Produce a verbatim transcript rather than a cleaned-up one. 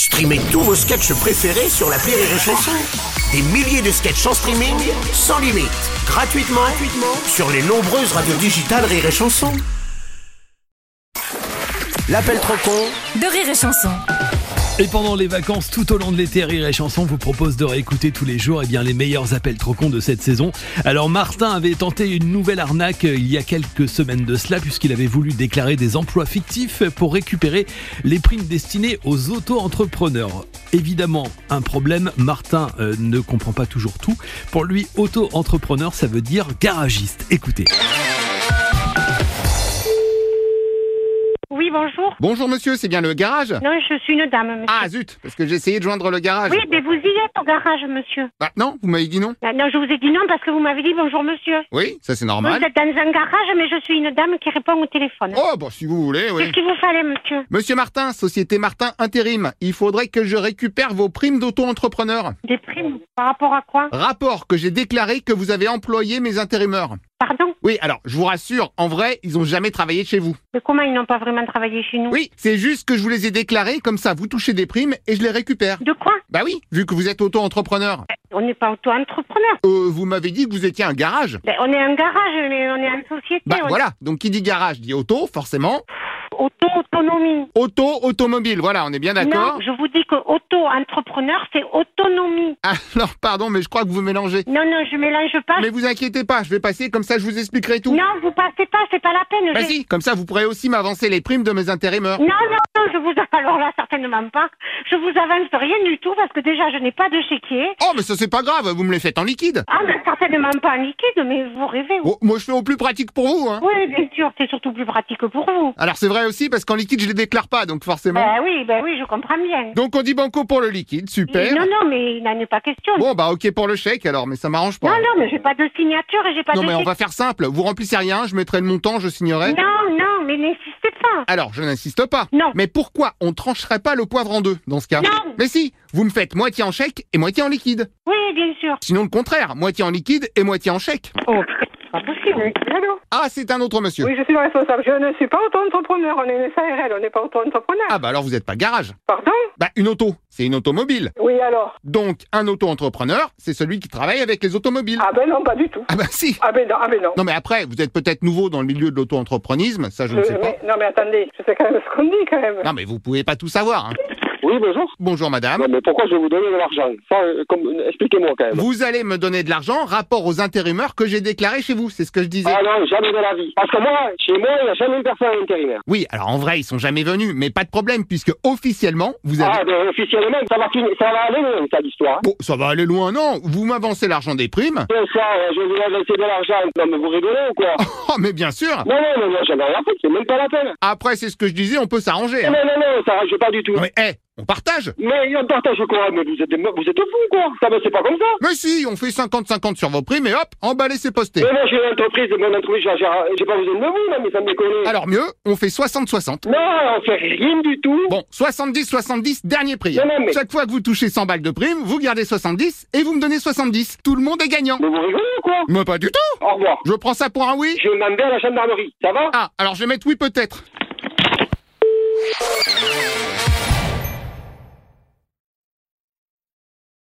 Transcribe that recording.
Streamez tous vos sketchs préférés sur l'appli Rire et Chanson. Des milliers de sketchs en streaming, sans limite, gratuitement, gratuitement sur les nombreuses radios digitales Rire et Chanson. L'appel trop con de Rire et Chanson. Et pendant les vacances, tout au long de l'été, Rire et Chanson vous propose de réécouter tous les jours eh bien, les meilleurs appels trop cons de cette saison. Alors Martin avait tenté une nouvelle arnaque il y a quelques semaines de cela, puisqu'il avait voulu déclarer des emplois fictifs pour récupérer les primes destinées aux auto-entrepreneurs. Évidemment, un problème, Martin euh, ne comprend pas toujours tout. Pour lui, auto-entrepreneur, ça veut dire garagiste. Écoutez. Oui, bonjour. Bonjour monsieur, c'est bien le garage? Non, je suis une dame, monsieur. Ah zut, parce que j'ai essayé de joindre le garage. Oui, mais vous y êtes au garage, monsieur. Ah non, vous m'avez dit non? Ah, non, je vous ai dit non parce que vous m'avez dit bonjour, monsieur. Oui, ça c'est Vous normal. êtes dans un garage, mais je suis une dame qui répond au téléphone. Oh, bon, si vous voulez, oui. Qu'est-ce qu'il vous fallait, monsieur? Monsieur Martin, Société Martin Intérim, il faudrait que je récupère vos primes d'auto-entrepreneur. Des primes? Par rapport à quoi? Rapport que j'ai déclaré que vous avez employé mes intérimaires. Pardon? Oui, alors, je vous rassure, en vrai, ils ont jamais travaillé chez vous. Mais comment ils n'ont pas vraiment travaillé chez nous? Oui, c'est juste que je vous les ai déclarés, comme ça vous touchez des primes et je les récupère. De quoi? Bah oui, vu que vous êtes auto-entrepreneur. On n'est pas auto-entrepreneur. Euh, vous m'avez dit que vous étiez un garage. Ben, on est un garage, mais on est une société. Bah on... voilà, donc qui dit garage dit auto, forcément. Auto-autonomie. Auto, automobile, voilà, on est bien d'accord. Non, je vous dis que auto-entrepreneur, c'est autonomie. Alors, pardon, mais je crois que vous mélangez. Non, non, je mélange pas. Mais vous inquiétez pas, je vais passer, comme ça je vous expliquerai tout. Non, vous passez pas, c'est pas la peine. Bah je... si, comme ça vous pourrez aussi m'avancer les primes de mes intérimaires. Non, non, non, je vous... Alors là, certainement pas. Je vous avance rien du tout parce que déjà, je n'ai pas de chéquier. Oh, mais ça c'est pas grave, vous me les faites en liquide. Ah, mais certainement pas en liquide, mais vous rêvez. Oh, moi je fais au plus pratique pour vous, hein. Oui, bien sûr, c'est surtout plus pratique pour vous. Alors c'est vrai aussi, parce qu'en liquide je les déclare pas, donc forcément. Ben oui, ben oui, je comprends bien. Donc on dit banco pour le liquide, super. Non, non, mais il n'en est pas question. Bon bah ok pour le chèque alors, mais ça m'arrange pas. Non, non, mais j'ai pas de signature et j'ai pas Non de... mais on va faire simple, vous remplissez rien, je mettrai le montant, je signerai. Non, non, mais n'insistez pas. Alors, je n'insiste pas. Non. Mais pourquoi on trancherait pas le poivre en deux, dans ce cas? Non. Mais si, vous me faites moitié en chèque et moitié en liquide. Oui, bien sûr. Sinon le contraire, moitié en liquide et moitié en chèque. Oh, putain, c'est pas possible. Allô? Ah, c'est un autre monsieur. Oui, je suis le responsable. Je ne suis pas auto-entrepreneur. On est une S A R L, on n'est pas auto-entrepreneur. Ah bah alors vous êtes pas garage. Pardon? Bah une auto, c'est une automobile. Oui, alors? Donc un auto-entrepreneur, c'est celui qui travaille avec les automobiles. Ah ben non, pas du tout. Ah bah si. Ah ben non, ah ben non. Non mais après, vous êtes peut-être nouveau dans le milieu de l'auto-entreprenisme, ça je ne Je- sais pas. mais- non mais attendez, je sais quand même ce qu'on dit quand même. Non mais vous pouvez pas tout savoir, hein. Oui, bonjour. Bonjour madame. Non, mais pourquoi je vais vous donner de l'argent? Ça, euh, comme, expliquez-moi quand même. Vous allez me donner de l'argent rapport aux intérimaires que j'ai déclarés chez vous, c'est ce que je disais. Ah non, jamais de la vie. Parce que moi, chez moi, il n'y a jamais une personne intérimaire. Oui, alors en vrai, ils sont jamais venus, mais pas de problème, puisque officiellement, vous avez... Ah, ben, officiellement, ça va, finir, ça va aller loin, ça, l'histoire. Hein. Bon, ça va aller loin, non. Vous m'avancez l'argent des primes. Et ça, euh, je vais vous laisser de l'argent. Non, mais vous rigolez ou quoi? Oh, mais bien sûr. Non, non, non, non, j'en ai rien fait, c'est même pas la peine. Après, c'est ce que je disais, on peut s'arranger. Non, Hein. non, non, non, ça rage pas du tout. Non, mais, hé, on partage. Mais on partage quoi? Mais vous êtes, des... vous êtes fous, quoi. Ça, mais c'est pas comme ça. Mais si, on fait cinquante cinquante sur vos primes et hop, emballé, c'est posté. Mais moi, j'ai une entreprise, mon entreprise, j'ai j'ai pas besoin de vous, là, mais ça me déconne. Alors mieux, on fait soixante soixante. Non, on fait rien du tout. Bon, soixante-dix soixante-dix, dernier prix. Non, non, mais- Chaque fois que vous touchez cent balles de prime, vous gardez soixante-dix et vous me donnez soixante-dix. Tout le monde est gagnant. Mais vous rigolez ou quoi? Mais pas du tout. Au revoir. Je prends ça pour un oui. Je m'en vais à la gendarmerie, ça va? Ah, alors je vais mettre oui peut-être.